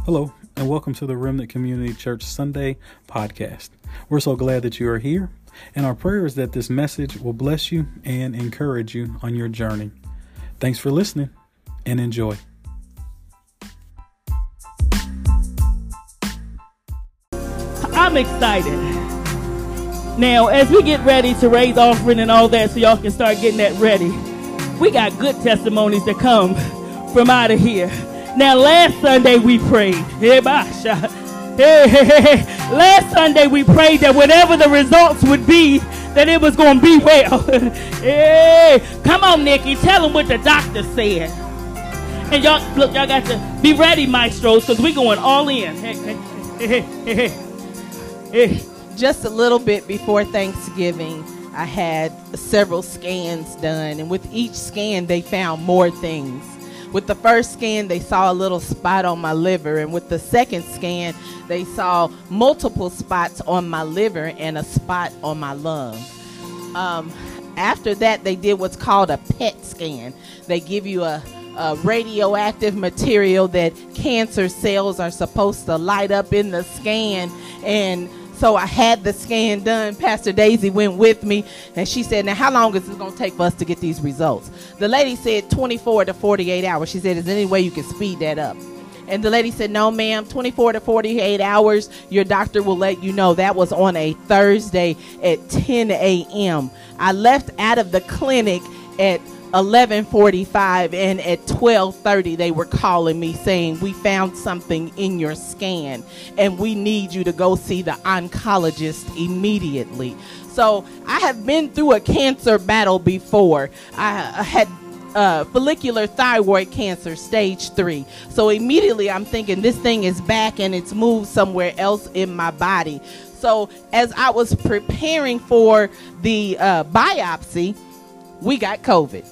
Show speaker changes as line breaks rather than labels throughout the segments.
Hello, and welcome to the Remnant Community Church Sunday podcast. We're so glad that you are here, and our prayer is that this message will bless you and encourage you on your journey. Thanks for listening, and enjoy.
I'm excited. Now, as we get ready to raise offering and all that so y'all can start getting that ready, we got good testimonies that come from out of here. Now, last Sunday we prayed. Last Sunday we prayed that whatever the results would be, that it was going to be well. Hey, come on, Nikki. Tell them what the doctor said. And y'all, look, y'all got to be ready, maestros, because we're going all in.
Just a little bit before Thanksgiving, I had several scans done. And with each scan, they found more things. With the first scan, they saw a little spot on my liver. And with the second scan, they saw multiple spots on my liver and a spot on my lung. After that, they did what's called a PET scan. They give you a radioactive material that cancer cells are supposed to light up in the scan. And so I had the scan done. Pastor Daisy went with me, and she said, now, how long is it going to take for us to get these results? The lady said 24 to 48 hours. She said, is there any way you can speed that up? And the lady said, no, ma'am, 24 to 48 hours, your doctor will let you know. That was on a Thursday at 10 a.m. I left out of the clinic at 11:45, and at 12:30 they were calling me saying, we found something in your scan and we need you to go see the oncologist immediately. So I have been through a cancer battle before. I had follicular thyroid cancer, stage 3. So immediately I'm thinking this thing is back and it's moved somewhere else in my body. So as I was preparing for the biopsy, we got COVID.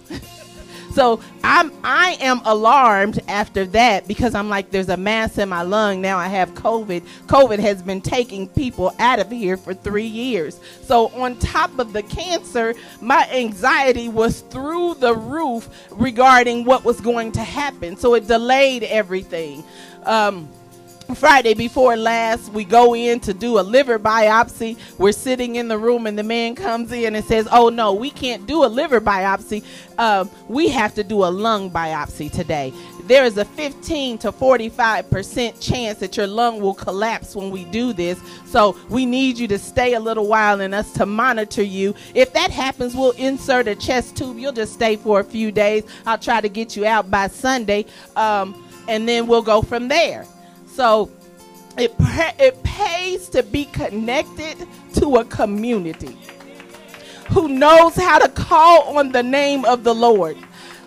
So I am alarmed after that, because I'm like, there's a mass in my lung. Now I have COVID. COVID has been taking people out of here for 3 years. So on top of the cancer, my anxiety was through the roof regarding what was going to happen. So it delayed everything. Friday before last, we go in to do a liver biopsy. We're sitting in the room and the man comes in and says, oh no, we can't do a liver biopsy. We have to do a lung biopsy today. There is a 15 to 45% chance that your lung will collapse when we do this. So we need you to stay a little while and us to monitor you. If that happens, we'll insert a chest tube. You'll just stay for a few days. I'll try to get you out by Sunday. And then we'll go from there. So it pays to be connected to a community who knows how to call on the name of the Lord.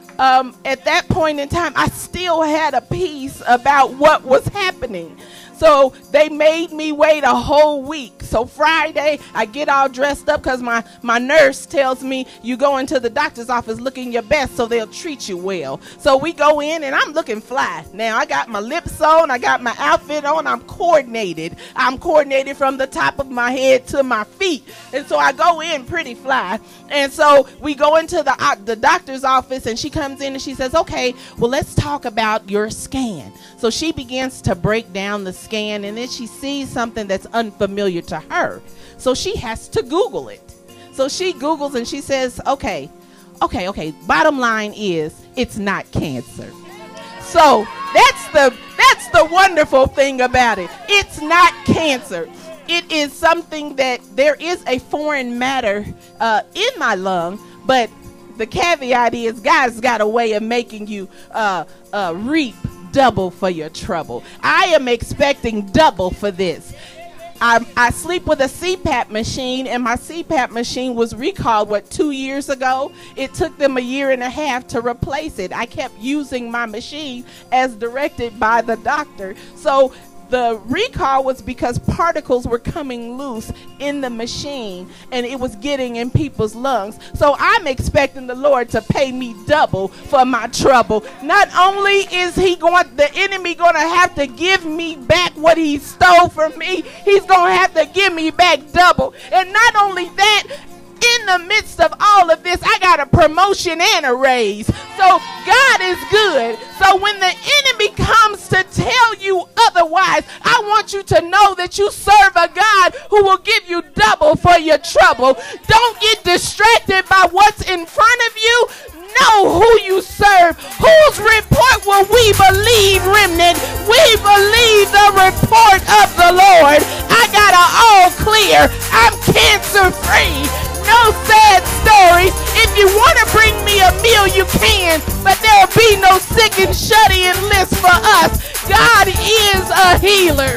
At that point in time, I still had a peace about what was happening. So they made me wait a whole week. So Friday, I get all dressed up because my nurse tells me you go into the doctor's office looking your best so they'll treat you well. So we go in and I'm looking fly. Now I got my lips on, I got my outfit on, I'm coordinated. I'm coordinated from the top of my head to my feet. And so I go in pretty fly. And so we go into the doctor's office, and she comes in and she says, okay, well, let's talk about your scan. So she begins to break down the scan, and then she sees something that's unfamiliar to her. So she has to Google it. So she Googles and she says, okay. Bottom line is, it's not cancer. So that's the wonderful thing about it. It's not cancer. It is something that there is a foreign matter in my lung, but the caveat is God's got a way of making you reap double for your trouble. I am expecting double for this. I sleep with a CPAP machine, and my CPAP machine was recalled, 2 years ago? It took them 1.5 years to replace it. I kept using my machine as directed by the doctor. So the recall was because particles were coming loose in the machine, and it was getting in people's lungs. So I'm expecting the Lord to pay me double for my trouble. Not only is the enemy going to have to give me back what he stole from me, he's going to have to give me back double. And not only that, in the midst of all of this, I got a promotion and a raise. So God is good. So when the enemy comes to to tell you otherwise. I want you to know that you serve a God who will give you double for your trouble. Don't get distracted by what's in front of you. Know who you serve. Whose report will we believe, remnant? We believe the report of the Lord. I got an all clear. I'm cancer free. No sad stories. If you want to bring me a meal, you can, but there'll be no sick and shut-in list for us. God is a healer.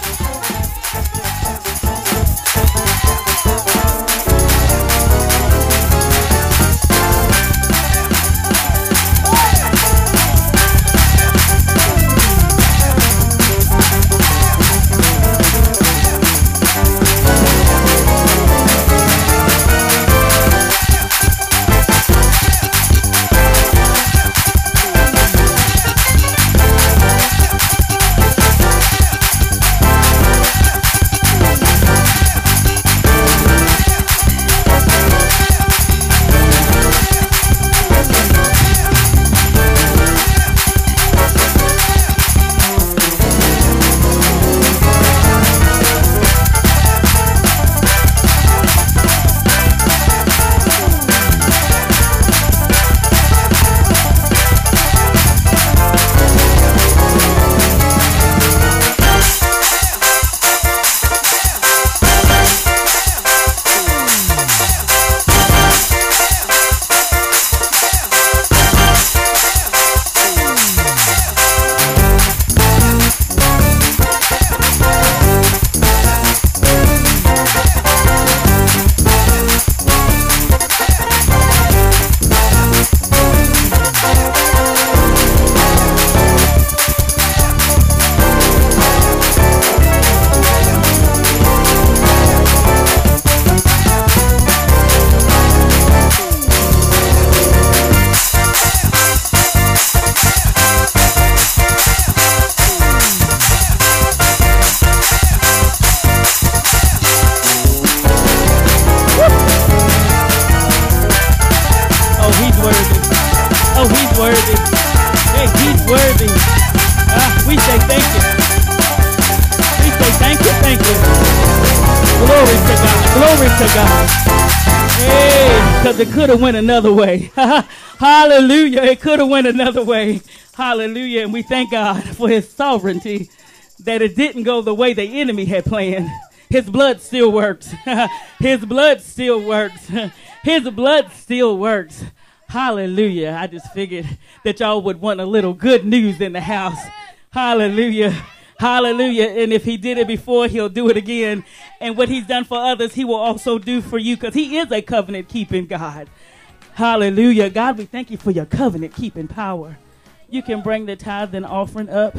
It could have went another way. Hallelujah. It could have went another way. Hallelujah. And we thank God for his sovereignty that it didn't go the way the enemy had planned. His blood still works. His blood still works. His blood still works. Hallelujah. I just figured that y'all would want a little good news in the house. Hallelujah. Hallelujah. And if he did it before, he'll do it again. And what he's done for others, he will also do for you, because he is a covenant-keeping God. Hallelujah. God, we thank you for your covenant-keeping power. You can bring the tithe and offering up.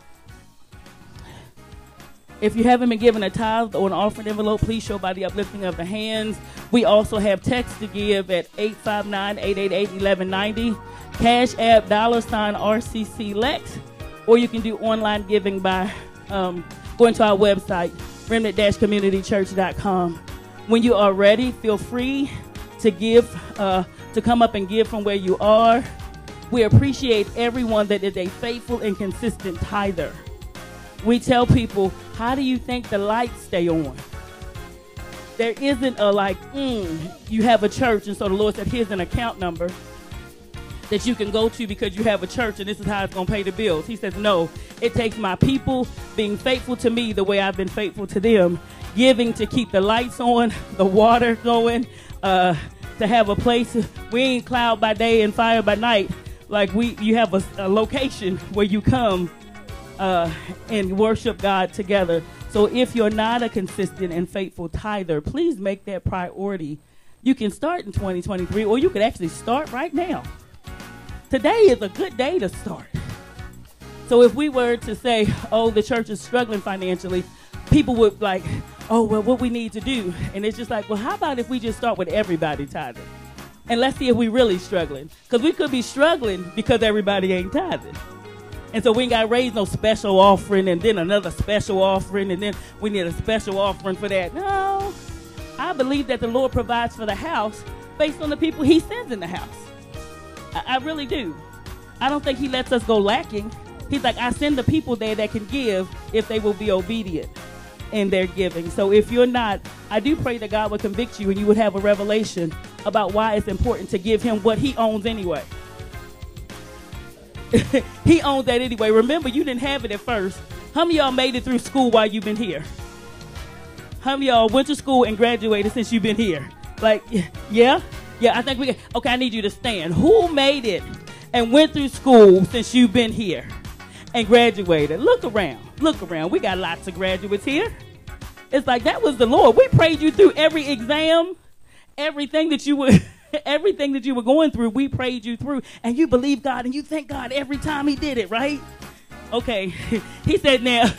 If you haven't been given a tithe or an offering envelope, please show by the uplifting of the hands. We also have text to give at 859-888-1190. Cash App $RCC Lex. Or you can do online giving by going to our website, remnant-communitychurch.com. When you are ready, feel free to give, to come up and give from where you are. We appreciate everyone that is a faithful and consistent tither. We tell people, how do you think the lights stay on? There isn't a you have a church, and so the Lord said, here's an account number that you can go to because you have a church and this is how it's going to pay the bills. He says, no, it takes my people being faithful to me the way I've been faithful to them, giving to keep the lights on, the water going, to have a place. We ain't cloud by day and fire by night. Like you have a location where you come and worship God together. So if you're not a consistent and faithful tither, please make that priority. You can start in 2023, or you could actually start right now. Today is a good day to start. So if we were to say, oh, the church is struggling financially, people would like, oh, well, what we need to do. And it's just like, well, how about if we just start with everybody tithing? And let's see if we're really struggling. Because we could be struggling because everybody ain't tithing. And so we ain't got to raise no special offering and then another special offering and then we need a special offering for that. No, I believe that the Lord provides for the house based on the people he sends in the house. I really do. I don't think he lets us go lacking. He's like, I send the people there that can give if they will be obedient in their giving. So if you're not, I do pray that God would convict you and you would have a revelation about why it's important to give him what he owns anyway. He owns that anyway. Remember, you didn't have it at first. How many of y'all made it through school while you've been here? How many of y'all went to school and graduated since you've been here? Like, yeah? Yeah, I think okay, I need you to stand. Who made it and went through school since you've been here and graduated? Look around. Look around. We got lots of graduates here. It's like, that was the Lord. We prayed you through every exam, everything that you were going through, we prayed you through, and you believe God and you thank God every time he did it, right? Okay. He said now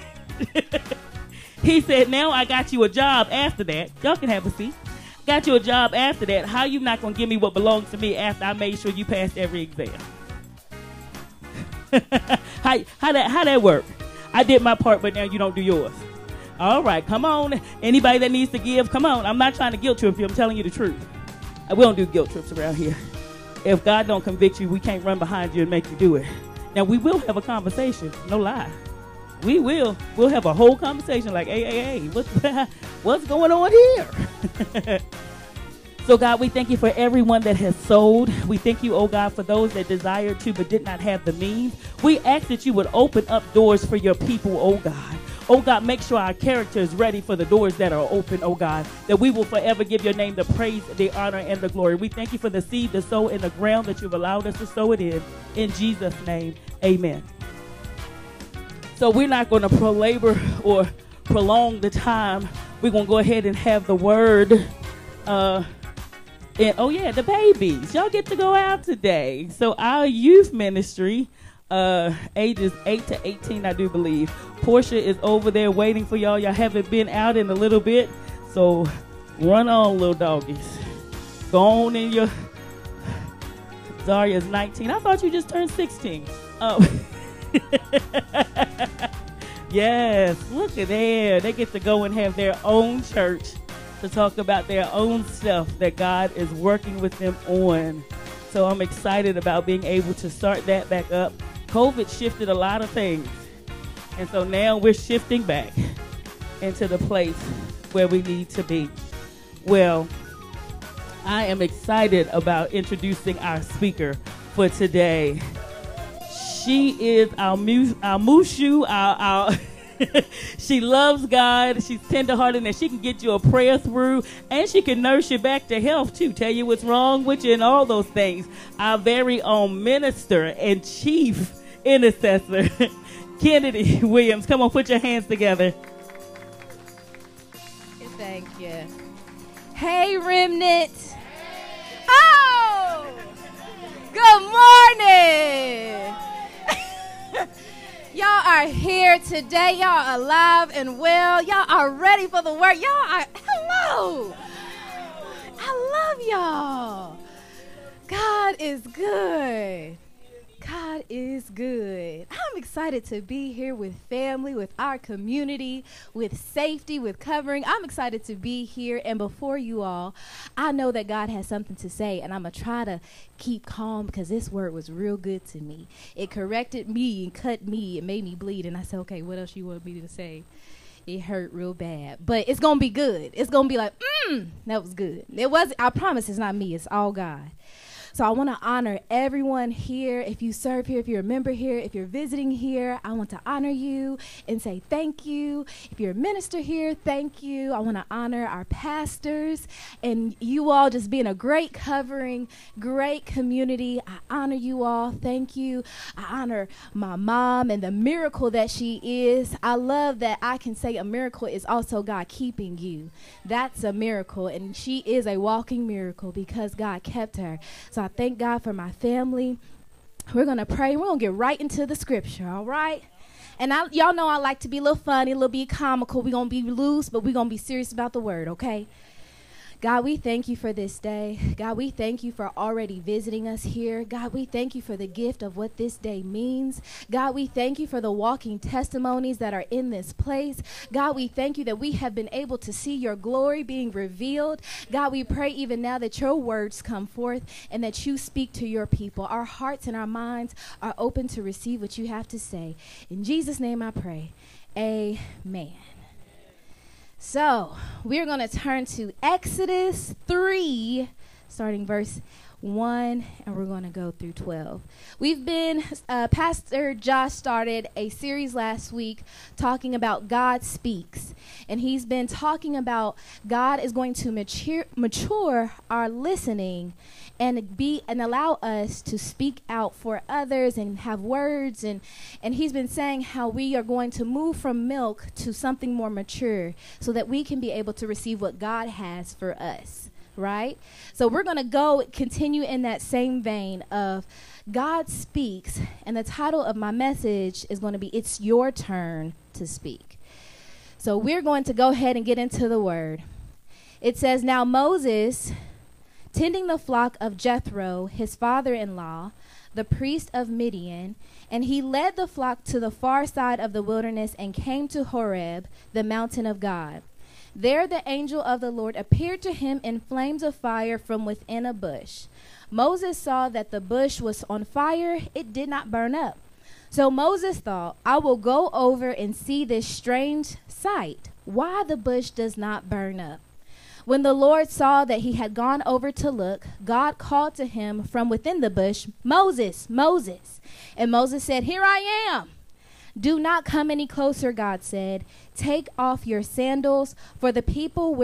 I got you a job after that. Y'all can have a seat. Got you a job after that. How you not going to give me what belongs to me after I made sure you passed every exam? How that work? I did my part, but now you don't do yours. All right, come on. Anybody that needs to give, come on. I'm not trying to guilt trip you. I'm telling you the truth. We don't do guilt trips around here. If God don't convict you, we can't run behind you and make you do it. Now, we will have a conversation. No lie. We will. We'll have a whole conversation like, hey, what's going on here? So, God, we thank you for everyone that has sold. We thank you, oh God, for those that desired to but did not have the means. We ask that you would open up doors for your people, oh God. Oh God, make sure our character is ready for the doors that are open, oh God, that we will forever give your name the praise, the honor, and the glory. We thank you for the seed to sow in the ground that you've allowed us to sow it in. In Jesus' name, amen. So we're not going to belabor or prolong the time. We're going to go ahead and have the word. And oh yeah, the babies. Y'all get to go out today. So our youth ministry, ages 8 to 18, I do believe. Portia is over there waiting for y'all. Y'all haven't been out in a little bit. So run on, little doggies. Go on in your... Zaria's 19. I thought you just turned 16. Oh. Yes, look at there. They get to go and have their own church to talk about their own stuff that God is working with them on. So I'm excited about being able to start that back up. COVID shifted a lot of things. And so now we're shifting back into the place where we need to be. Well, I am excited about introducing our speaker for today. She is our Mushu, our she loves God. She's tenderhearted, and she can get you a prayer through, and she can nurse you back to health too, tell you what's wrong with you and all those things. Our very own minister and chief intercessor, Kennedy Williams. Come on, put your hands together.
Thank you. Hey, Remnant. Oh, good morning. Y'all are here today. Y'all are alive and well. Y'all are ready for the work. Y'all are, hello. I love y'all. God is good. God is good. I'm excited to be here with family, with our community, with safety, with covering. I'm excited to be here. And before you all, I know that God has something to say, and I'm going to try to keep calm because this word was real good to me. It corrected me and cut me. It made me bleed. And I said, okay, what else you want me to say? It hurt real bad. But it's going to be good. It's going to be like, that was good. It was. I promise it's not me. It's all God. So I want to honor everyone here. If you serve here, if you're a member here, if you're visiting here, I want to honor you and say thank you. If you're a minister here, thank you. I want to honor our pastors and you all just being a great covering, great community. I honor you all. Thank you. I honor my mom and the miracle that she is. I love that I can say a miracle is also God keeping you. That's a miracle, and she is a walking miracle because God kept her. So I thank God for my family. We're going to pray. We're going to get right into the scripture, all right? And y'all know I like to be a little funny, a little bit comical. We're going to be loose, but we're going to be serious about the word, okay? God, we thank you for this day. God, we thank you for already visiting us here. God, we thank you for the gift of what this day means. God, we thank you for the walking testimonies that are in this place. God, we thank you that we have been able to see your glory being revealed. God, we pray even now that your words come forth and that you speak to your people. Our hearts and our minds are open to receive what you have to say. In Jesus' name I pray. Amen. So we're going to turn to Exodus 3, starting verse 1, and we're going to go through 12. We've been, Pastor Josh started a series last week talking about God Speaks, and he's been talking about God is going to mature our listening and allow us to speak out for others and have words, and he's been saying how we are going to move from milk to something more mature so that we can be able to receive what God has for us. Right? So we're going to continue in that same vein of God Speaks, and the title of my message is going to be It's Your Turn to Speak. So we're going to go ahead and get into the word. It says, Now Moses, tending the flock of Jethro, his father-in-law, the priest of Midian, and he led the flock to the far side of the wilderness and came to Horeb, the mountain of God. There the angel of the Lord appeared to him in flames of fire from within a bush. Moses saw that the bush was on fire. It did not burn up. So Moses thought, I will go over and see this strange sight, why the bush does not burn up. When the Lord saw that he had gone over to look, God called to him from within the bush, Moses, Moses. And Moses said, Here I am. Do not come any closer, God said. Take off your sandals, for the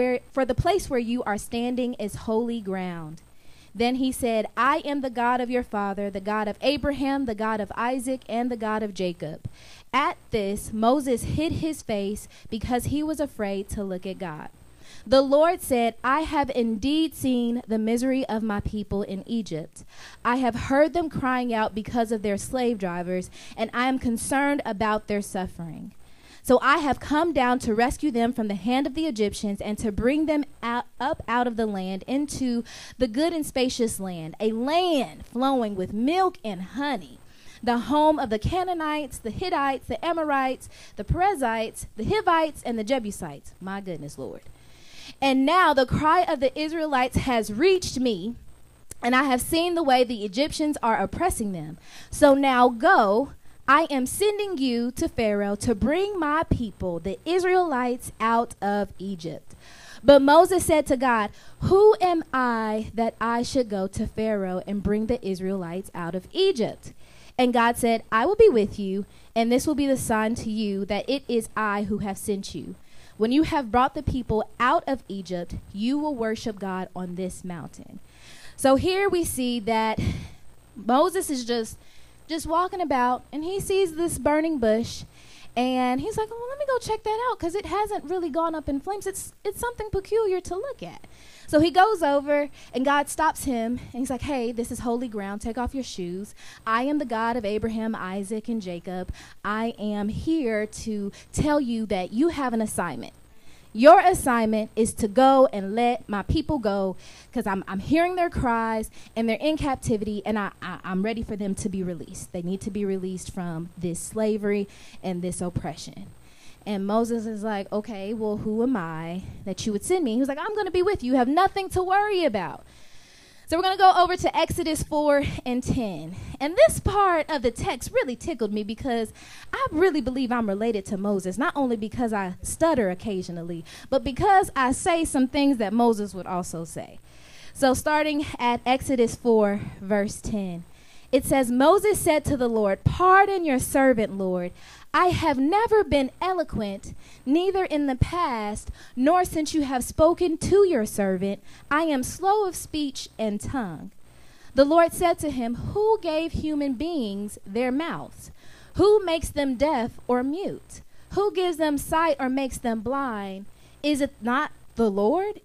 place where you are standing is holy ground. Then he said, I am the God of your father, the God of Abraham, the God of Isaac, and the God of Jacob. At this, Moses hid his face because he was afraid to look at God. The Lord said, I have indeed seen the misery of my people in Egypt. I have heard them crying out because of their slave drivers, and I am concerned about their suffering. So I have come down to rescue them from the hand of the Egyptians and to bring them up out of the land into the good and spacious land, a land flowing with milk and honey, the home of the Canaanites, the Hittites, the Amorites, the Perizzites, the Hivites, and the Jebusites. My goodness, Lord. And now the cry of the Israelites has reached me, and I have seen the way the Egyptians are oppressing them. So now go, I am sending you to Pharaoh to bring my people, the Israelites, out of Egypt. But Moses said to God, Who am I that I should go to Pharaoh and bring the Israelites out of Egypt? And God said, I will be with you, and this will be the sign to you that it is I who have sent you. When you have brought the people out of Egypt, you will worship God on this mountain. So here we see that Moses is just walking about, and he sees this burning bush, and he's like, well, let me go check that out, because it hasn't really gone up in flames. It's something peculiar to look at. So he goes over, and God stops him, and he's like, hey, this is holy ground. Take off your shoes. I am the God of Abraham, Isaac, and Jacob. I am here to tell you that you have an assignment. Your assignment is to go and let my people go, because I'm hearing their cries, and they're in captivity, and I'm ready for them to be released. They need to be released from this slavery and this oppression. And Moses is like, okay, well, who am I that you would send me? He was like, I'm going to be with you. You have nothing to worry about. So we're going to go over to Exodus 4 and 10. And this part of the text really tickled me because I really believe I'm related to Moses, not only because I stutter occasionally, but because I say some things that Moses would also say. So starting at Exodus 4, verse 10, it says, Moses said to the Lord, pardon your servant, Lord. I have never been eloquent, neither in the past, nor since you have spoken to your servant. I am slow of speech and tongue. The Lord said to him, who gave human beings their mouths? Who makes them deaf or mute? Who gives them sight or makes them blind? Is it not the Lord?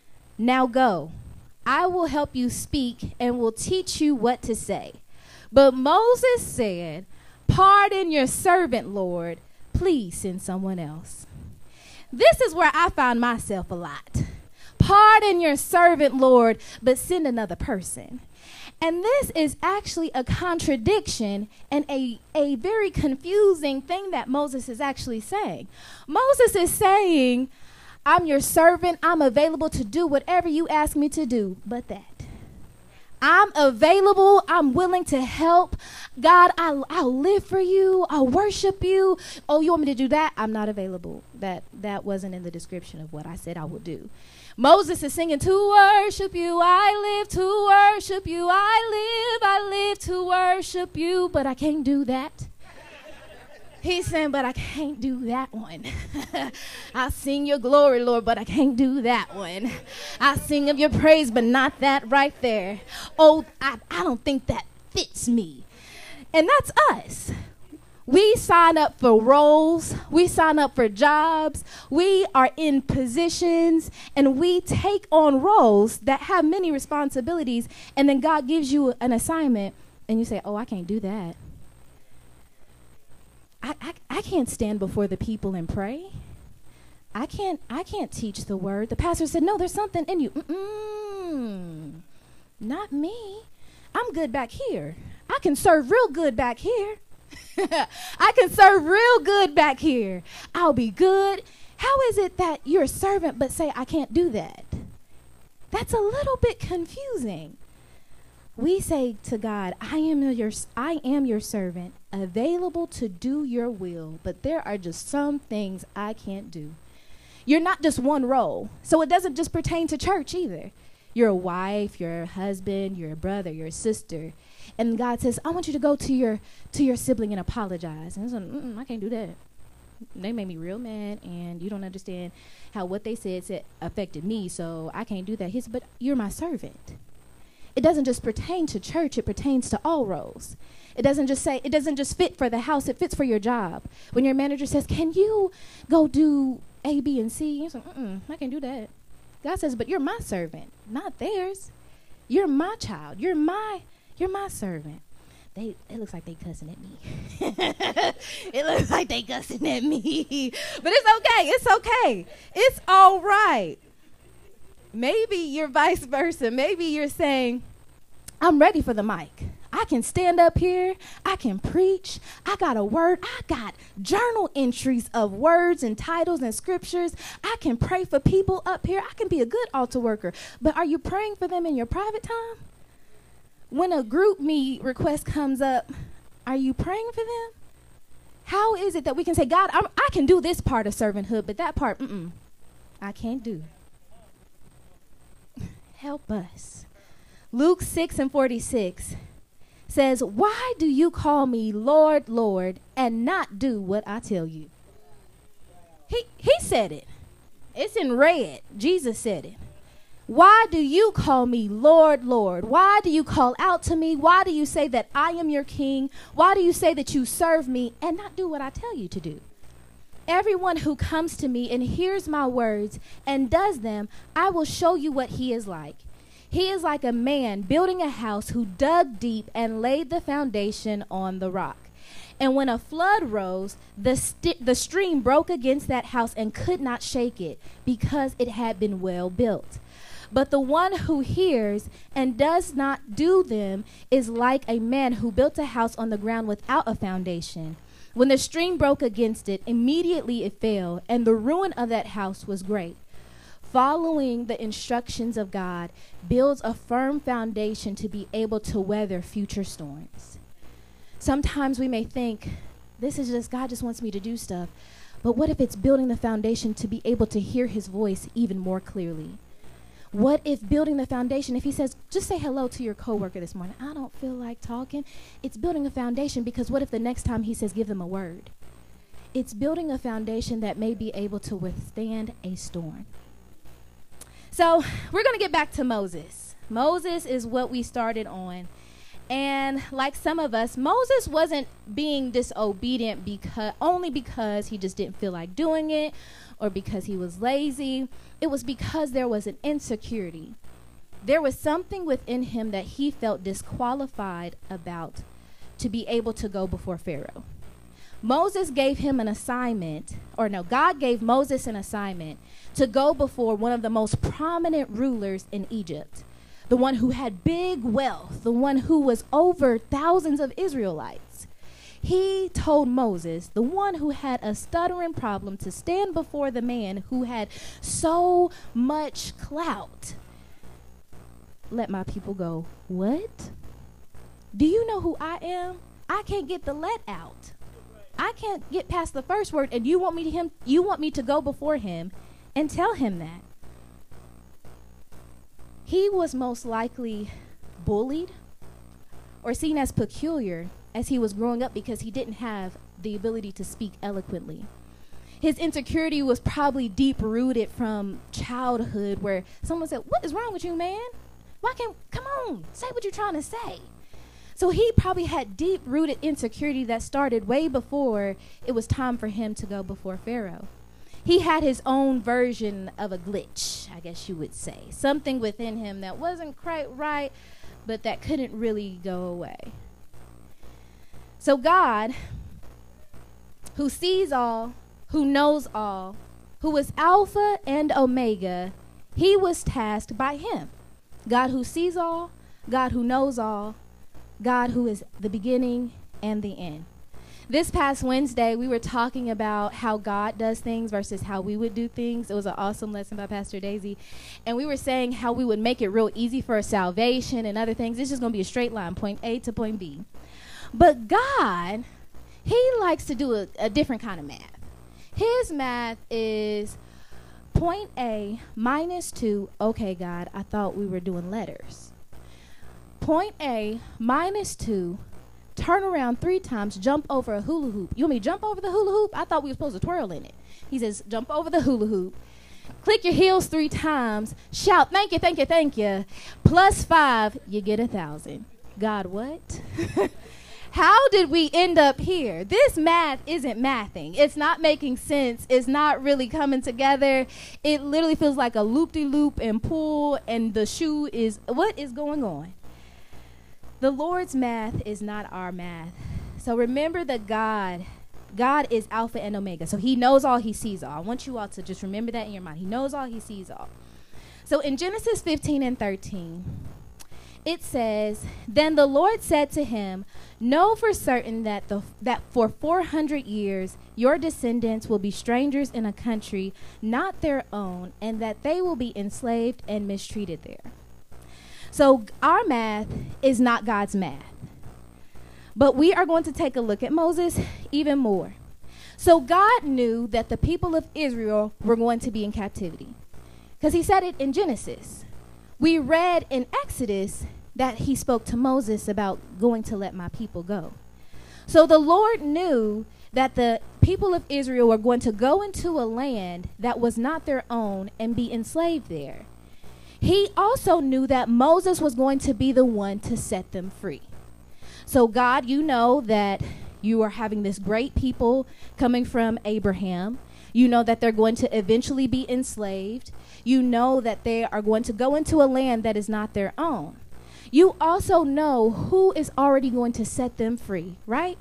Now go. I will help you speak and will teach you what to say. But Moses said, pardon your servant, Lord. Please send someone else. This is where I find myself a lot. pardon your servant, Lord, but send another person. And this is actually a contradiction and a very confusing thing that Moses is actually saying. Moses is saying, I'm your servant. I'm available to do whatever you ask me to do, but that. I'm available. I'm willing to help. God, I'll live for you. I'll worship you. Oh, you want me to do that? I'm not available. That wasn't in the description of what I said I will do. Moses is singing, to worship you, I live, to worship you, I live to worship you, but I can't do that. He's saying, but I can't do that one. I sing your glory, Lord, but I can't do that one. I sing of your praise, but not that right there. Oh, I don't think that fits me. And that's us. We sign up for roles. We sign up for jobs. We are in positions, and we take on roles that have many responsibilities, and then God gives you an assignment, and you say, oh, I can't do that. I can't stand before the people and pray. I can't teach the word. The pastor said, no, there's something in you. Not me. I'm good back here. I can serve real good back here. I can serve real good back here. I'll be good. How is it that you're a servant but say I can't do that? That's a little bit confusing. We say to God, I am your servant, available to do your will, but there are just some things I can't do. You're not just one role, so it doesn't just pertain to church either. You're a wife, you're a husband, you're a brother, you're a sister, and God says, I want you to go to your sibling and apologize. And it's like, I can't do that. They made me real mad, and you don't understand how what they said affected me, so I can't do that. He said, but you're my servant. It doesn't just pertain to church, it pertains to all roles. It doesn't just fit for the house, it fits for your job. When your manager says, can you go do A, B, and C? You're like, I can't do that. God says, but you're my servant, not theirs. You're my child. You're my servant. It looks like they cussing at me. It looks like they cussing at me. But it's okay. It's okay. It's all right. Maybe you're vice versa. Maybe you're saying, I'm ready for the mic. I can stand up here. I can preach. I got a word. I got journal entries of words and titles and scriptures. I can pray for people up here. I can be a good altar worker. But are you praying for them in your private time? When a group meet request comes up, are you praying for them? How is it that we can say, God, I can do this part of servanthood, but that part, I can't do. Help us. Luke 6:46 says, why do you call me Lord, Lord, and not do what I tell you? He said it. It's in red. Jesus said it. Why do you call me Lord, Lord? Why do you call out to me? Why do you say that I am your king? Why do you say that you serve me and not do what I tell you to do? Everyone who comes to me and hears my words and does them, I will show you what he is like. He is like a man building a house who dug deep and laid the foundation on the rock. And when a flood rose, the stream broke against that house and could not shake it because it had been well built. But the one who hears and does not do them is like a man who built a house on the ground without a foundation. When the stream broke against it, immediately it fell, and the ruin of that house was great. Following the instructions of God builds a firm foundation to be able to weather future storms. Sometimes we may think, this is just, God just wants me to do stuff. But what if it's building the foundation to be able to hear his voice even more clearly? What if building the foundation, if he says, just say hello to your coworker this morning. I don't feel like talking. It's building a foundation, because what if the next time he says, give them a word? It's building a foundation that may be able to withstand a storm. So we're going to get back to Moses. Moses is what we started on. And like some of us, Moses wasn't being disobedient only because he just didn't feel like doing it or because he was lazy. It was because there was an insecurity. There was something within him that he felt disqualified about to be able to go before Pharaoh. God gave Moses an assignment to go before one of the most prominent rulers in Egypt, the one who had big wealth, the one who was over thousands of Israelites. He told Moses, the one who had a stuttering problem, to stand before the man who had so much clout. Let my people go. What? Do you know who I am? I can't get the let out. I can't get past the first word, and you want me to go before him and tell him that. He was most likely bullied or seen as peculiar as he was growing up because he didn't have the ability to speak eloquently. His insecurity was probably deep rooted from childhood, where someone said, "What is wrong with you, man? Come on, say what you're trying to say." So he probably had deep rooted insecurity that started way before it was time for him to go before Pharaoh. He had his own version of a glitch, I guess you would say. Something within him that wasn't quite right, but that couldn't really go away. So God, who sees all, who knows all, who is Alpha and Omega, he was tasked by him. God who sees all, God who knows all, God who is the beginning and the end. This past Wednesday, we were talking about how God does things versus how we would do things. It was an awesome lesson by Pastor Daisy. And we were saying how we would make it real easy for salvation and other things. It's just going to be a straight line, point A to point B. But God, he likes to do a different kind of math. His math is point A minus 2. Okay, God, I thought we were doing letters. Point A minus 2. Turn around 3 times, jump over a hula hoop. You want me to jump over the hula hoop? I thought we were supposed to twirl in it. He says, jump over the hula hoop. Click your heels 3 times. Shout, thank you, thank you, thank you. Plus 5, you get 1,000. God, what? How did we end up here? This math isn't mathing. It's not making sense. It's not really coming together. It literally feels like a loop-de-loop and pull, and the shoe is, what is going on? The Lord's math is not our math. So remember that God is Alpha and Omega. So he knows all, he sees all. I want you all to just remember that in your mind. He knows all, he sees all. So in Genesis 15 and 13, it says, "Then the Lord said to him, know for certain that for 400 years your descendants will be strangers in a country not their own, and that they will be enslaved and mistreated there." So our math is not God's math. But we are going to take a look at Moses even more. So God knew that the people of Israel were going to be in captivity, because he said it in Genesis. We read in Exodus that he spoke to Moses about going to let my people go. So the Lord knew that the people of Israel were going to go into a land that was not their own and be enslaved there. He also knew that Moses was going to be the one to set them free. So God, you know that you are having this great people coming from Abraham. You know that they're going to eventually be enslaved. You know that they are going to go into a land that is not their own. You also know who is already going to set them free, right?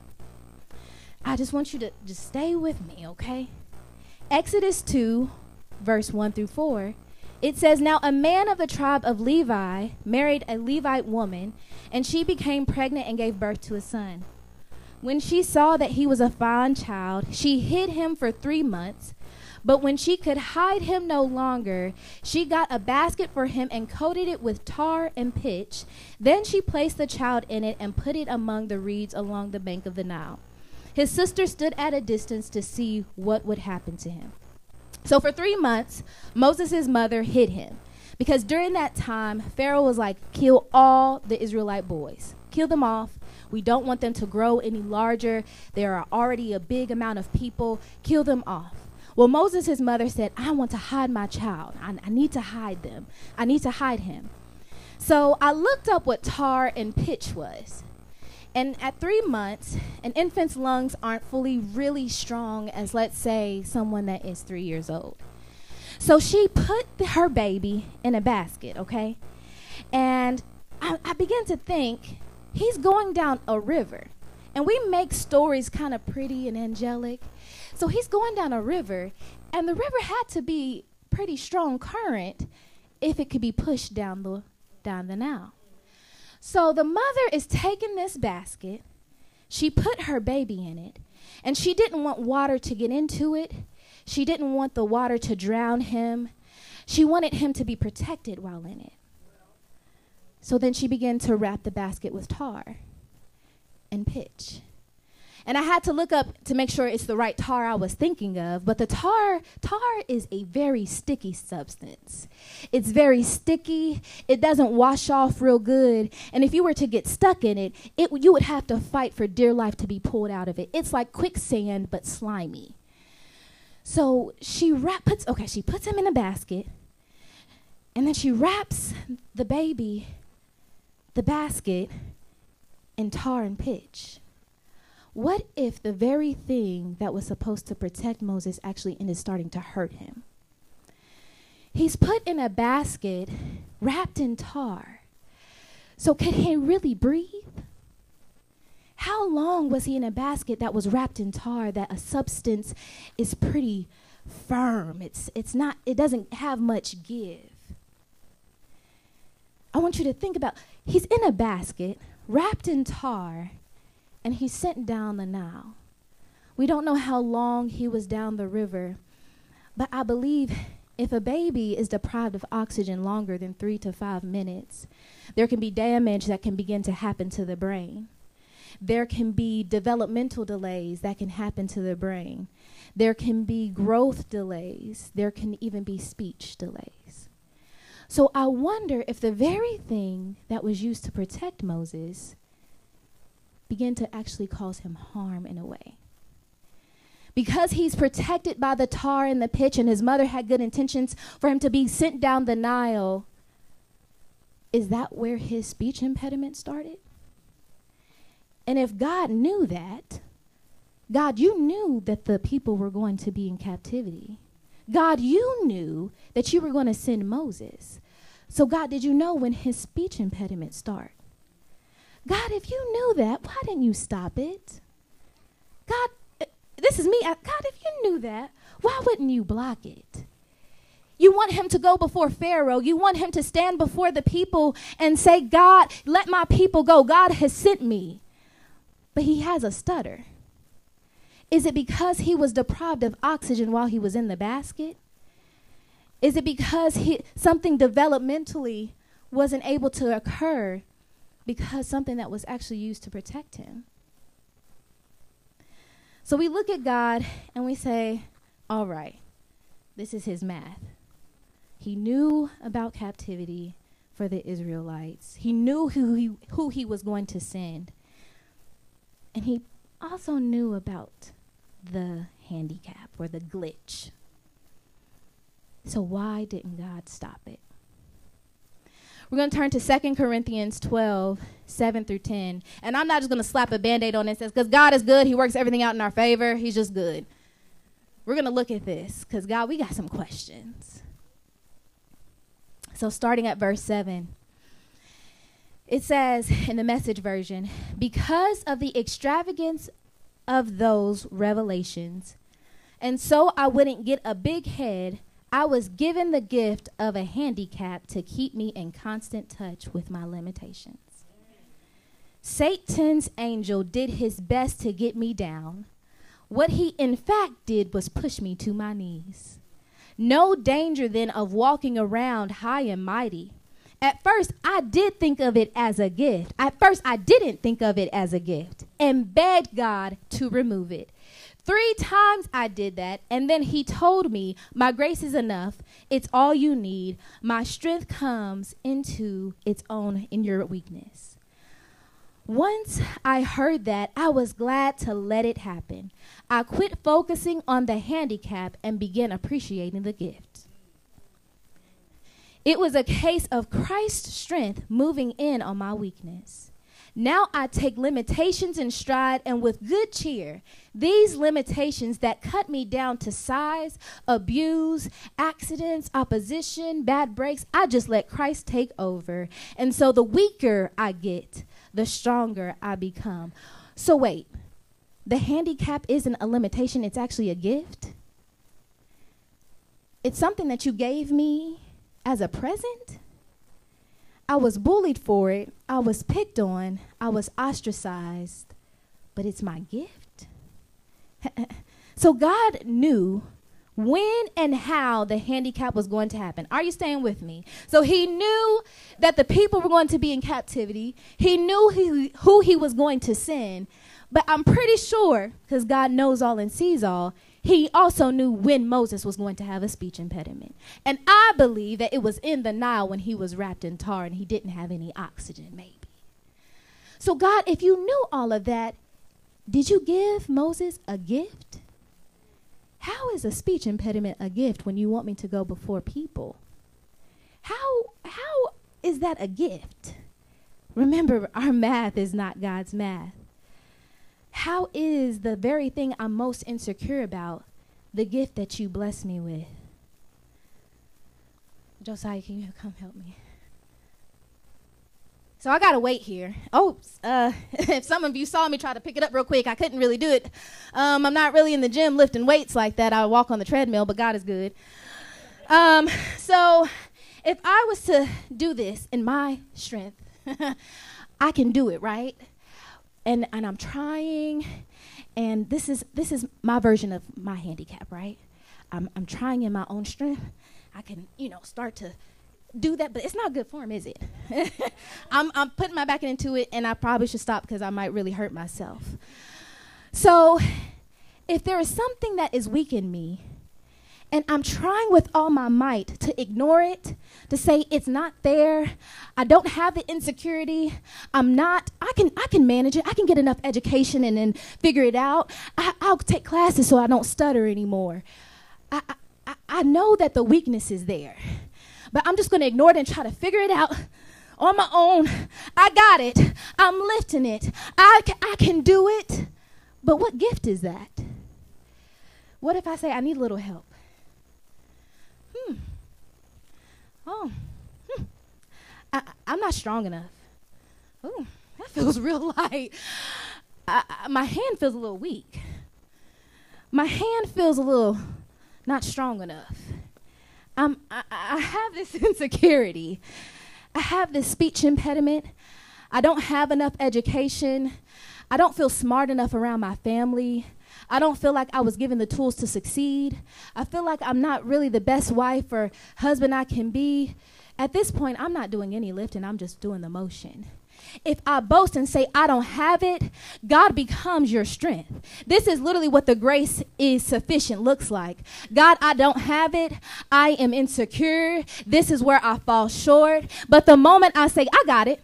I just want you to just stay with me, okay? Exodus 2, verse 1 through 4. It says, "Now a man of the tribe of Levi married a Levite woman, and she became pregnant and gave birth to a son. When she saw that he was a fine child, she hid him for 3 months. But when she could hide him no longer, she got a basket for him and coated it with tar and pitch. Then she placed the child in it and put it among the reeds along the bank of the Nile. His sister stood at a distance to see what would happen to him." So for 3 months, Moses' mother hid him, because during that time, Pharaoh was like, kill all the Israelite boys. Kill them off. We don't want them to grow any larger. There are already a big amount of people. Kill them off. Well, Moses' mother said, I want to hide my child. I need to hide them. I need to hide him. So I looked up what tar and pitch was. And at 3 months, an infant's lungs aren't fully really strong as, let's say, someone that is 3 years old. So she put her baby in a basket, okay? And I began to think, he's going down a river. And we make stories kind of pretty and angelic. So he's going down a river, and the river had to be pretty strong current if it could be pushed down the Nile. So the mother is taking this basket. She put her baby in it, and she didn't want water to get into it. She didn't want the water to drown him. She wanted him to be protected while in it. So then she began to wrap the basket with tar and pitch. And I had to look up to make sure it's the right tar I was thinking of, but the tar is a very sticky substance. It's very sticky. It doesn't wash off real good. And if you were to get stuck in it, you would have to fight for dear life to be pulled out of it. It's like quicksand, but slimy. So she puts him in a basket, and then she wraps the basket in tar and pitch. What if the very thing that was supposed to protect Moses actually ended starting to hurt him? He's put in a basket wrapped in tar. So could he really breathe? How long was he in a basket that was wrapped in tar, that a substance is pretty firm? It doesn't have much give. I want you to think about, he's in a basket wrapped in tar, and he's sent down the Nile. We don't know how long he was down the river, but I believe if a baby is deprived of oxygen longer than 3 to 5 minutes, there can be damage that can begin to happen to the brain. There can be developmental delays that can happen to the brain. There can be growth delays. There can even be speech delays. So I wonder if the very thing that was used to protect Moses began to actually cause him harm in a way. Because he's protected by the tar and the pitch, and his mother had good intentions for him to be sent down the Nile, is that where his speech impediment started? And if God knew that, God, you knew that the people were going to be in captivity. God, you knew that you were going to send Moses. So God, did you know when his speech impediment started? God, if you knew that, why didn't you stop it? God, this is me. God, if you knew that, why wouldn't you block it? You want him to go before Pharaoh. You want him to stand before the people and say, God, let my people go. God has sent me. But he has a stutter. Is it because he was deprived of oxygen while he was in the basket? Is it because something developmentally wasn't able to occur because something that was actually used to protect him? So we look at God and we say, all right, this is his math. He knew about captivity for the Israelites. He knew who he was going to send. And he also knew about the handicap or the glitch. So why didn't God stop it? We're going to turn to 2 Corinthians 12, 7 through 10. And I'm not just going to slap a Band-Aid on it and say, because God is good. He works everything out in our favor. He's just good. We're going to look at this because, God, we got some questions. So starting at verse 7, it says in the Message version, because of the extravagance of those revelations, and so I wouldn't get a big head, I was given the gift of a handicap to keep me in constant touch with my limitations. Satan's angel did his best to get me down. What he in fact did was push me to my knees. No danger then of walking around high and mighty. At first, I did think of it as a gift. At first, I didn't think of it as a gift and begged God to remove it. 3 times I did that, and then he told me, my grace is enough. It's all you need. My strength comes into its own in your weakness. Once I heard that, I was glad to let it happen. I quit focusing on the handicap and began appreciating the gift. It was a case of Christ's strength moving in on my weakness. Now I take limitations in stride and with good cheer. These limitations that cut me down to size, abuse, accidents, opposition, bad breaks, I just let Christ take over. And so the weaker I get, the stronger I become. So wait, the handicap isn't a limitation, it's actually a gift? It's something that you gave me as a present? I was bullied for it, I was picked on, I was ostracized, but it's my gift? So God knew when and how the handicap was going to happen. Are you staying with me? So he knew that the people were going to be in captivity. He knew who he was going to send. But I'm pretty sure, because God knows all and sees all, he also knew when Moses was going to have a speech impediment. And I believe that it was in the Nile when he was wrapped in tar and he didn't have any oxygen, maybe. So God, if you knew all of that, did you give Moses a gift? How is a speech impediment a gift when you want me to go before people? How is that a gift? Remember, our math is not God's math. How is the very thing I'm most insecure about the gift that you bless me with? Josiah, can you come help me? So I got to wait here. Oh, if some of you saw me try to pick it up real quick, I couldn't really do it. I'm not really in the gym lifting weights like that. I walk on the treadmill, but God is good. So if I was to do this in my strength, I can do it, right? And I'm trying, and this is my version of my handicap, right? I'm trying in my own strength. I can, start to do that, but it's not good form, is it? I'm putting my back into it, and I probably should stop because I might really hurt myself. So if there is something that is weak in me, and I'm trying with all my might to ignore it, to say it's not there, I don't have the insecurity, I can manage it, I can get enough education and then figure it out. I'll take classes so I don't stutter anymore. I know that the weakness is there, but I'm just going to ignore it and try to figure it out on my own. I got it. I'm lifting it. I can do it. But what gift is that? What if I say I need a little help? I'm not strong enough. Ooh, that feels real light. My hand feels a little weak. My hand feels a little not strong enough. I have this insecurity. I have this speech impediment. I don't have enough education. I don't feel smart enough around my family. I don't feel like I was given the tools to succeed. I feel like I'm not really the best wife or husband I can be. At this point, I'm not doing any lifting. I'm just doing the motion. If I boast and say I don't have it, God becomes your strength. This is literally what the grace is sufficient looks like. God, I don't have it. I am insecure. This is where I fall short. But the moment I say, I got it,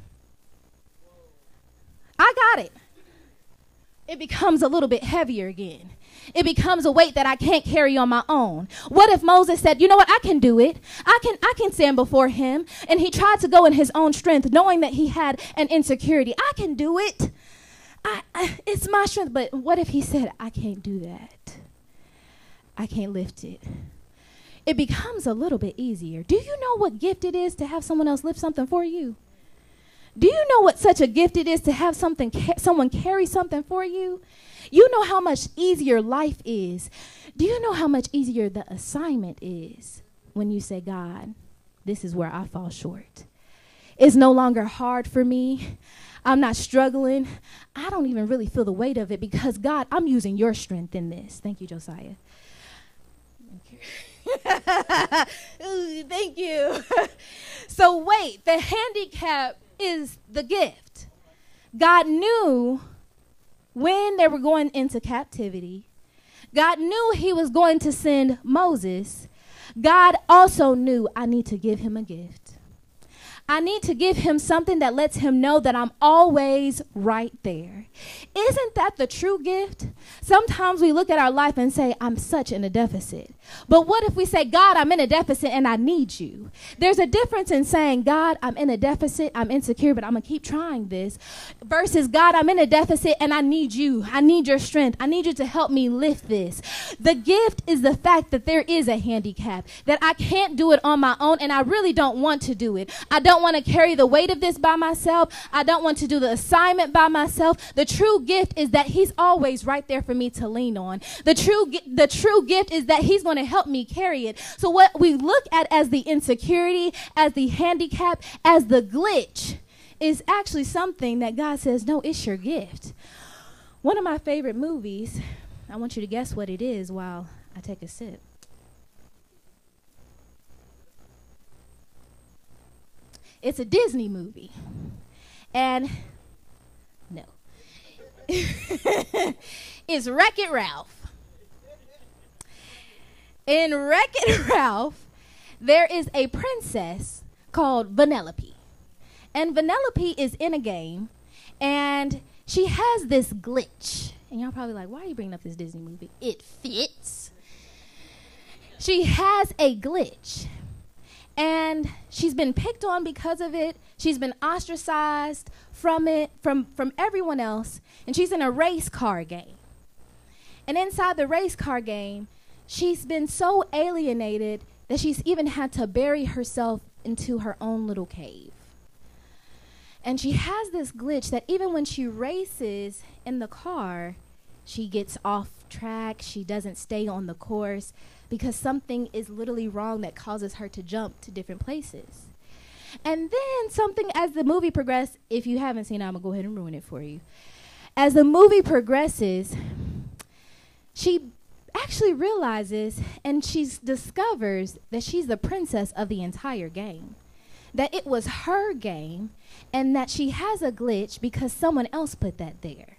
it becomes a little bit heavier again. It becomes a weight that I can't carry on my own. What if Moses said, you know what, I can do it. I can stand before him. And he tried to go in his own strength, knowing that he had an insecurity. I can do it. It's my strength. But what if he said, I can't do that? I can't lift it. It becomes a little bit easier. Do you know what gift it is to have someone else lift something for you? Do you know what such a gift it is to have someone carry something for you? You know how much easier life is. Do you know how much easier the assignment is when you say, God, this is where I fall short? It's no longer hard for me. I'm not struggling. I don't even really feel the weight of it because, God, I'm using your strength in this. Thank you, Josiah. Thank you. So wait, the handicap is the gift. God knew when they were going into captivity. God knew he was going to send Moses. God also knew I need to give him a gift. I need to give him something that lets him know that I'm always right there. Isn't that the true gift? Sometimes we look at our life and say, I'm such in a deficit. But what if we say, God, I'm in a deficit and I need you? There's a difference in saying, God, I'm in a deficit, I'm insecure, but I'm going to keep trying this, versus, God, I'm in a deficit and I need you. I need your strength. I need you to help me lift this. The gift is the fact that there is a handicap, that I can't do it on my own, and I really don't want to do it. I don't don't want to carry the weight of this by myself. I don't want to do the assignment by myself. The true gift is that he's always right there for me to lean on. The true gift is that he's going to help me carry it. So what we look at as the insecurity, as the handicap, as the glitch is actually something that God says, no, it's your gift. One of my favorite movies, I want you to guess what it is while I take a sip. It's a Disney movie. And no. It's Wreck-It Ralph. In Wreck-It Ralph, there is a princess called Vanellope. And Vanellope is in a game, and she has this glitch. And y'all probably like, why are you bringing up this Disney movie? It fits. She has a glitch. And she's been picked on because of it. She's been ostracized from it, from everyone else. And she's in a race car game. And inside the race car game, she's been so alienated that she's even had to bury herself into her own little cave. And she has this glitch that even when she races in the car, she gets off track. She doesn't stay on the course because something is literally wrong that causes her to jump to different places. And then something, as the movie progresses, if you haven't seen it, I'm going to go ahead and ruin it for you. As the movie progresses, she actually realizes and she discovers that she's the princess of the entire game. That it was her game and that she has a glitch because someone else put that there.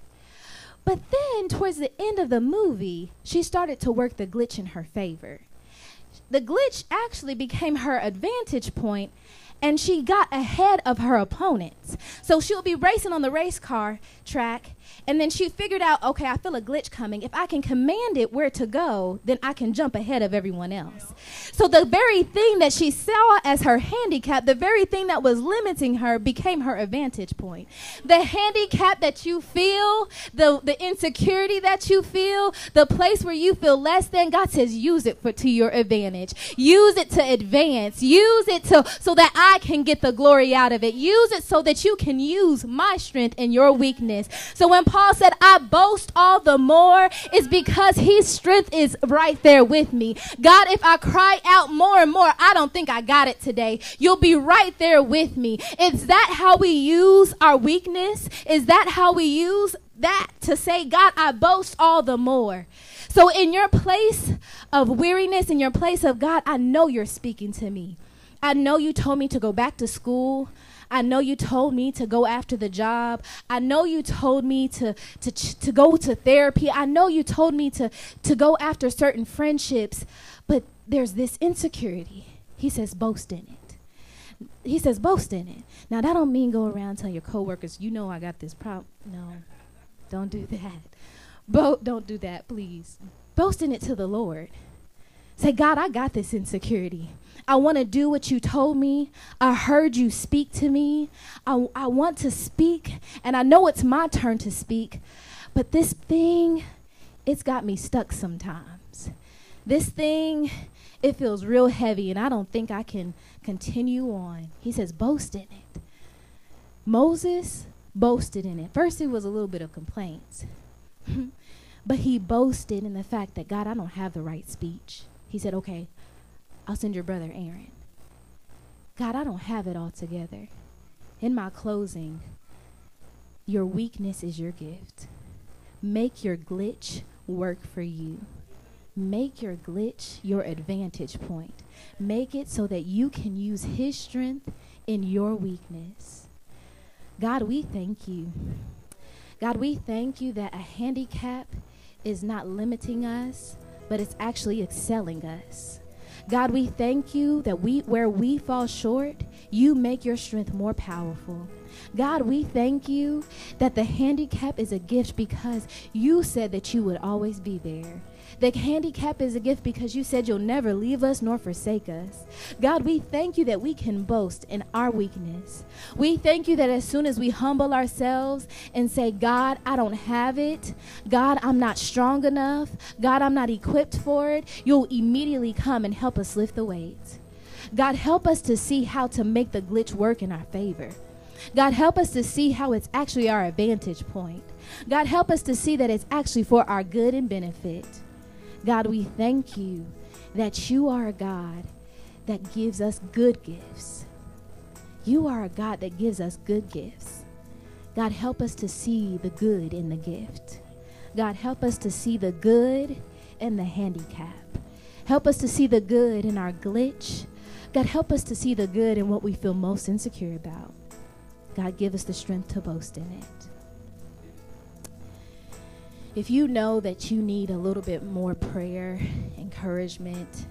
But then towards the end of the movie, she started to work the glitch in her favor. The glitch actually became her advantage point, and she got ahead of her opponents. So she'll be racing on the race car track, and then she figured out, okay, I feel a glitch coming. If I can command it where to go, then I can jump ahead of everyone else. So the very thing that she saw as her handicap, the very thing that was limiting her, became her advantage point. The handicap that you feel, the insecurity that you feel, the place where you feel less than, God says use it to your advantage. Use it to advance. Use it so that I can get the glory out of it. Use it so that you can use my strength in your weakness. So when Paul said, I boast all the more, it's because his strength is right there with me. God, if I cry out more and more, I don't think I got it today. You'll be right there with me. Is that how we use our weakness? Is that how we use that to say, God, I boast all the more? So in your place of weariness, in your place of God, I know you're speaking to me. I know you told me to go back to school. I know you told me to go after the job. I know you told me to go to therapy. I know you told me to go after certain friendships. But there's this insecurity. He says, boast in it. He says, boast in it. Now, that don't mean go around telling your coworkers, you know I got this problem. No, don't do that. Don't do that, please. Boast in it to the Lord. Say, God, I got this insecurity. I want to do what you told me. I heard you speak to me. I want to speak, and I know it's my turn to speak. But this thing, it's got me stuck sometimes. This thing, it feels real heavy, and I don't think I can continue on. He says, boast in it. Moses boasted in it. First, it was a little bit of complaints. But he boasted in the fact that, God, I don't have the right speech. He said, okay, I'll send your brother Aaron. God, I don't have it all together. In my closing, your weakness is your gift. Make your glitch work for you. Make your glitch your advantage point. Make it so that you can use his strength in your weakness. God, we thank you. God, we thank you that a handicap is not limiting us, but it's actually excelling us. God, we thank you that where we fall short, you make your strength more powerful. God, we thank you that the handicap is a gift because you said that you would always be there. The handicap is a gift because you said you'll never leave us nor forsake us. God, we thank you that we can boast in our weakness. We thank you that as soon as we humble ourselves and say, God, I don't have it. God, I'm not strong enough. God, I'm not equipped for it. You'll immediately come and help us lift the weights. God, help us to see how to make the glitch work in our favor. God, help us to see how it's actually our advantage point. God, help us to see that it's actually for our good and benefit. God, we thank you that you are a God that gives us good gifts. You are a God that gives us good gifts. God, help us to see the good in the gift. God, help us to see the good in the handicap. Help us to see the good in our glitch. God, help us to see the good in what we feel most insecure about. God, give us the strength to boast in it. If you know that you need a little bit more prayer, encouragement,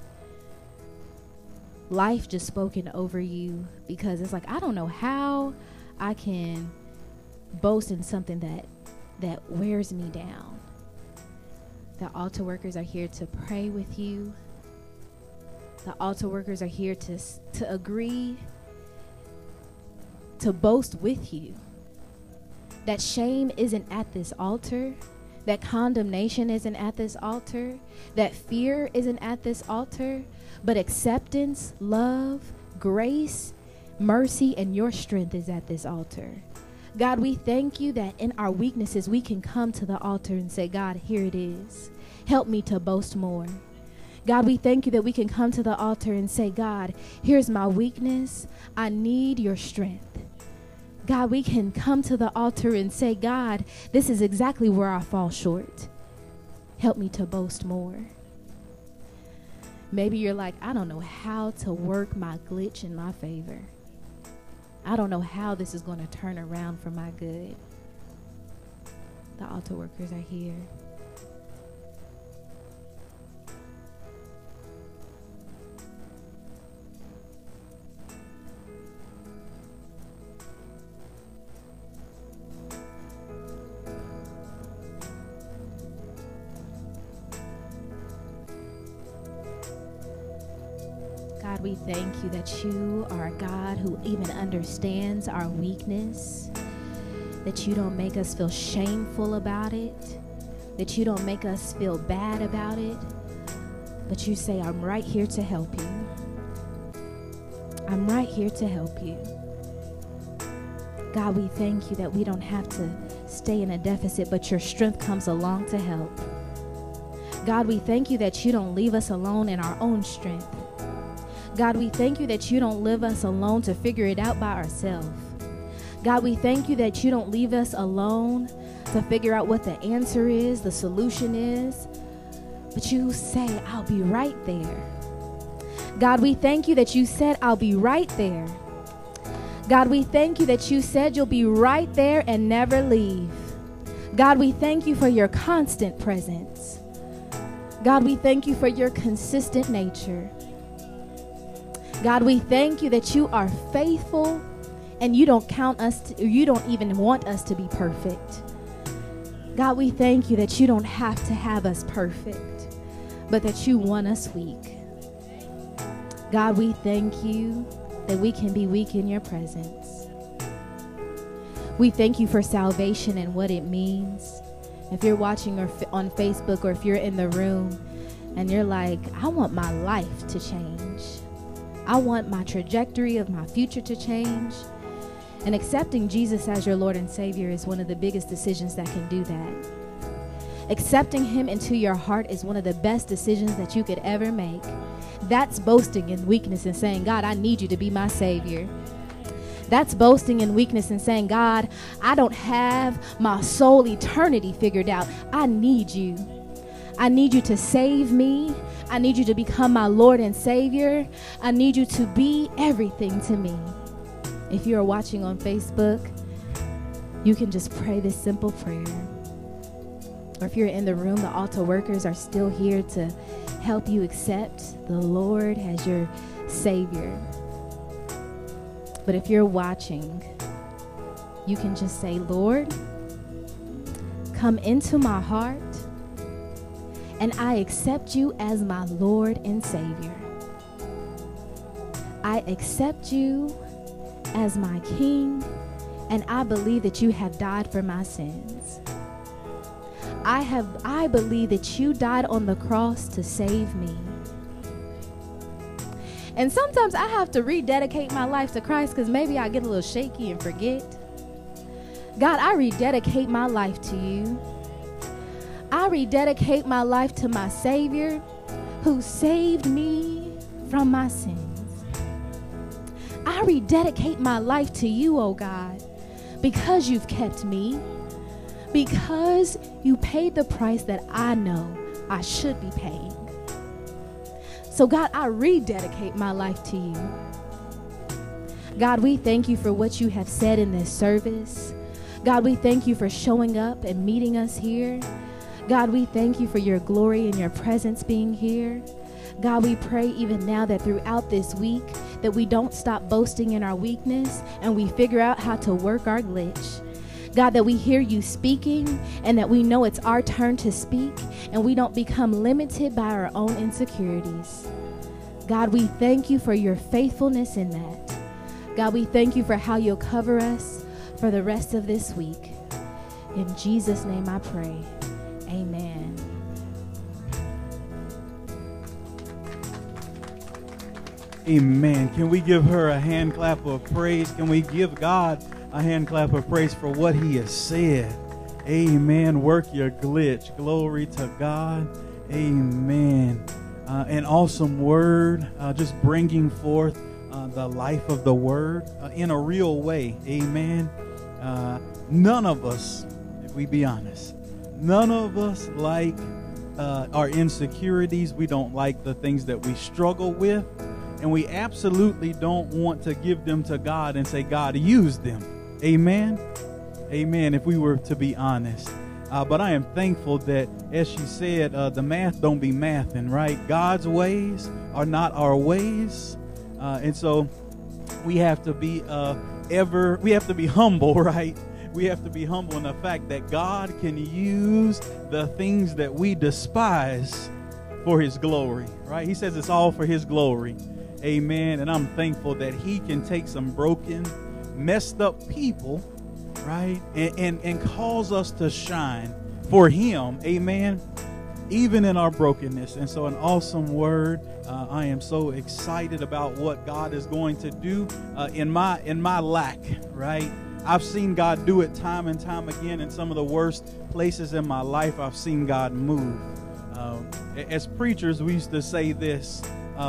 life just spoken over you, because it's like, I don't know how I can boast in something that wears me down. The altar workers are here to pray with you. The altar workers are here to agree, to boast with you. That shame isn't at this altar. That condemnation isn't at this altar. That fear isn't at this altar. But acceptance, love, grace, mercy, and your strength is at this altar. God, we thank you that in our weaknesses we can come to the altar and say, God, here it is. Help me to boast more. God, we thank you that we can come to the altar and say, God, here's my weakness. I need your strength. God, we can come to the altar and say, God, this is exactly where I fall short. Help me to boast more. Maybe you're like, I don't know how to work my glitch in my favor. I don't know how this is going to turn around for my good. The altar workers are here. God, we thank you that you are a God who even understands our weakness, that you don't make us feel shameful about it, that you don't make us feel bad about it, but you say, I'm right here to help you. I'm right here to help you. God, we thank you that we don't have to stay in a deficit, but your strength comes along to help. God, we thank you that you don't leave us alone in our own strength. God, we thank you that you don't leave us alone to figure it out by ourselves. God, we thank you that you don't leave us alone to figure out what the answer is, the solution is, but you say, I'll be right there. God, we thank you that you said, I'll be right there. God, we thank you that you said you'll be right there and never leave. God, we thank you for your constant presence. God, we thank you for your consistent nature. God, we thank you that you are faithful and you don't count us, you don't even want us to be perfect. God, we thank you that you don't have to have us perfect, but that you want us weak. God, we thank you that we can be weak in your presence. We thank you for salvation and what it means. If you're watching or on Facebook, or if you're in the room and you're like, I want my life to change. I want my trajectory of my future to change. And accepting Jesus as your Lord and Savior is one of the biggest decisions that can do that. Accepting him into your heart is one of the best decisions that you could ever make. That's boasting in weakness and saying, God, I need you to be my Savior. That's boasting in weakness and saying, God, I don't have my soul eternity figured out. I need you. I need you to save me. I need you to become my Lord and Savior. I need you to be everything to me. If you are watching on Facebook, you can just pray this simple prayer. Or if you're in the room, the altar workers are still here to help you accept the Lord as your Savior. But if you're watching, you can just say, Lord, come into my heart, and I accept you as my Lord and Savior. I accept you as my King, and I believe that you have died for my sins. I believe that you died on the cross to save me. And sometimes I have to rededicate my life to Christ because maybe I get a little shaky and forget. God, I rededicate my life to you. I rededicate my life to my Savior who saved me from my sins. I rededicate my life to you, oh God, because you've kept me, because you paid the price that I know I should be paying. So God, I rededicate my life to you. God, we thank you for what you have said in this service. God, we thank you for showing up and meeting us here. God, we thank you for your glory and your presence being here. God, we pray even now that throughout this week that we don't stop boasting in our weakness and we figure out how to work our glitch. God, that we hear you speaking and that we know it's our turn to speak and we don't become limited by our own insecurities. God, we thank you for your faithfulness in that. God, we thank you for how you'll cover us for the rest of this week. In Jesus' name I pray. Amen.
Amen. Can we give her a hand clap of praise? Can we give God a hand clap of praise for what he has said? Amen. Work your glitch. Glory to God. Amen. An awesome word, just bringing forth the life of the word in a real way. Amen. None of us, if we be honest, none of us like our insecurities. We don't like the things that we struggle with. And we absolutely don't want to give them to God and say, God, use them. Amen. Amen. If we were to be honest. But I am thankful that, as she said, the math don't be mathing, right? God's ways are not our ways. And so we have to be humble, right? We have to be humble in the fact that God can use the things that we despise for his glory, right? He says it's all for his glory. Amen. And I'm thankful that he can take some broken, messed up people, right? And cause us to shine for him. Amen. Even in our brokenness. And so an awesome word. I am so excited about what God is going to do in my lack, right? I've seen God do it time and time again in some of the worst places in my life. I've seen God move. As preachers, we used to say this.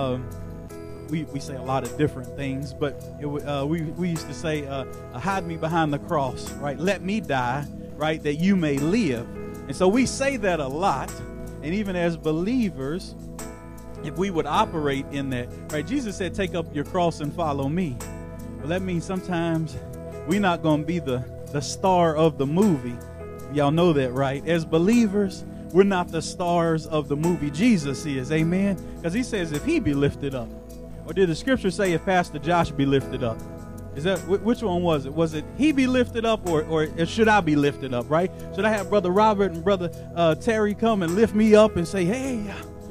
We say a lot of different things, but we used to say, hide me behind the cross, right? Let me die, right, that you may live. And so we say that a lot. And even as believers, if we would operate in that, right? Jesus said, take up your cross and follow me. Well, that means sometimes we're not going to be the star of the movie. Y'all know that, right? As believers, we're not the stars of the movie. Jesus is, amen? Because he says if he be lifted up. Or did the scripture say if Pastor Josh be lifted up? Is that which one was it? Was it he be lifted up or should I be lifted up, right? Should I have Brother Robert and Brother Terry come and lift me up and say, hey,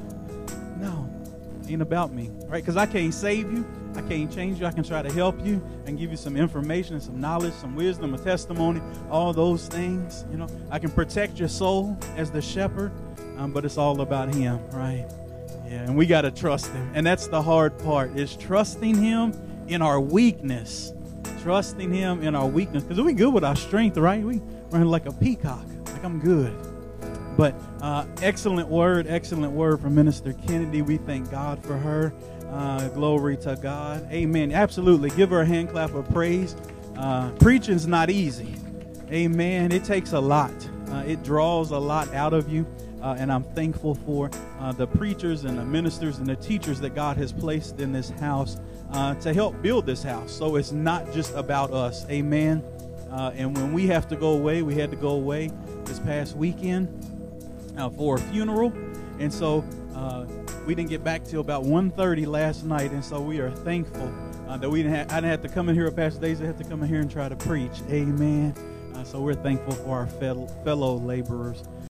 no, ain't about me, right? Because I can't save you. I can't change you. I can try to help you and give you some information and some knowledge, some wisdom, a testimony, all those things. You know, I can protect your soul as the shepherd, but it's all about him, right? Yeah, and we got to trust him. And that's the hard part, is trusting him in our weakness. Trusting him in our weakness. Because we good with our strength, right? We run like a peacock. Like, I'm good. But excellent word from Minister Kennedy. We thank God for her. Glory to God. Amen. Absolutely. Give her a hand clap of praise. Preaching's not easy. Amen. It takes a lot. It draws a lot out of you. And I'm thankful for the preachers and the ministers and the teachers that God has placed in this house to help build this house. So it's not just about us. Amen. And when we have to go away, we had to go away this past weekend for a funeral. And so we didn't get back till about 1:30 last night. And so we are thankful that I didn't have to come in here at Pastor Days. I had to come in here and try to preach. Amen. So we're thankful for our fellow laborers.